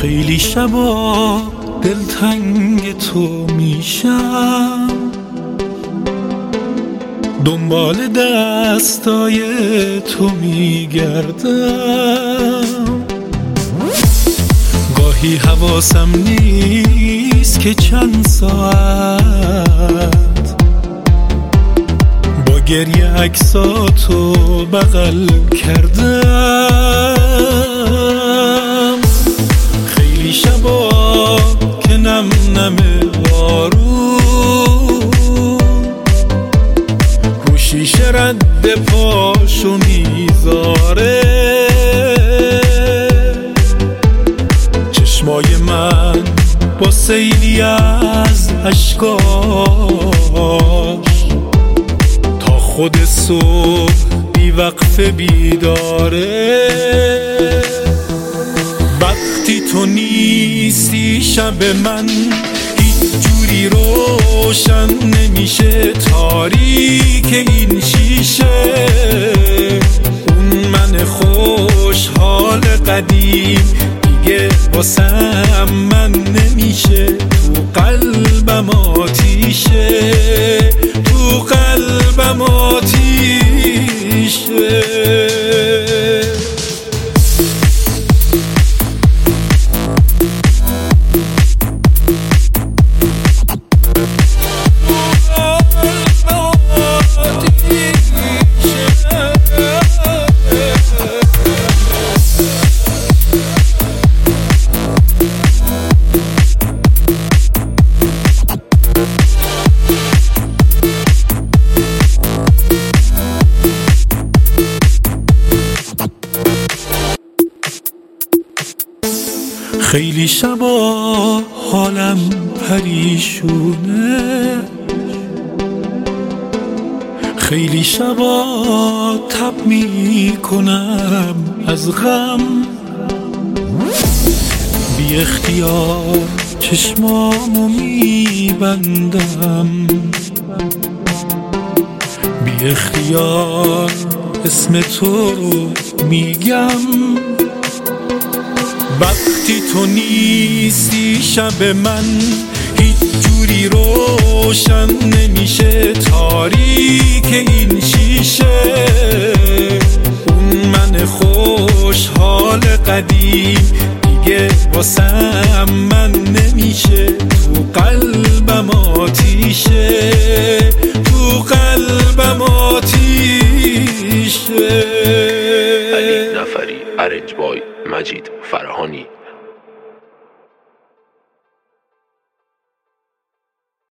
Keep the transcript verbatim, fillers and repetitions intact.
خیلی شبا دلتنگ تو میشم، دنبال دستای تو میگردم. گاهی حواسم نیست که چند ساعت با گریه عکساتو بغل کردم. خیلی شبا که نم نم بارون رو شیشه رد پاشو میذاره. چشمای من با سیلی از اشکاش تا خود صبح بی وقفه بیداره. وقتی تو نیستی شب من هیچ جوری روشن نمیشه، تاریک این شیشه. اون من خوشحال قدیم دیگه واسم من نمیشه. تو قلبم آتیشه، تو قلبم آتیشه. خیلی شبا حالم پریشونه، خیلی شبا تب می کنم از غم. بی اختیار چشمامو می بندم، بی اختیار اسم تو رو میگم. وقتی تو نیستی شب من هیچ جوری روشن نمیشه، تاریک این شیشه. اون من خوشحال قدیم دیگه واسم من نمیشه. تو قلبم آتیشه، تو قلبم آتیشه. علی نفری، ارنج بای مجید فرهانی.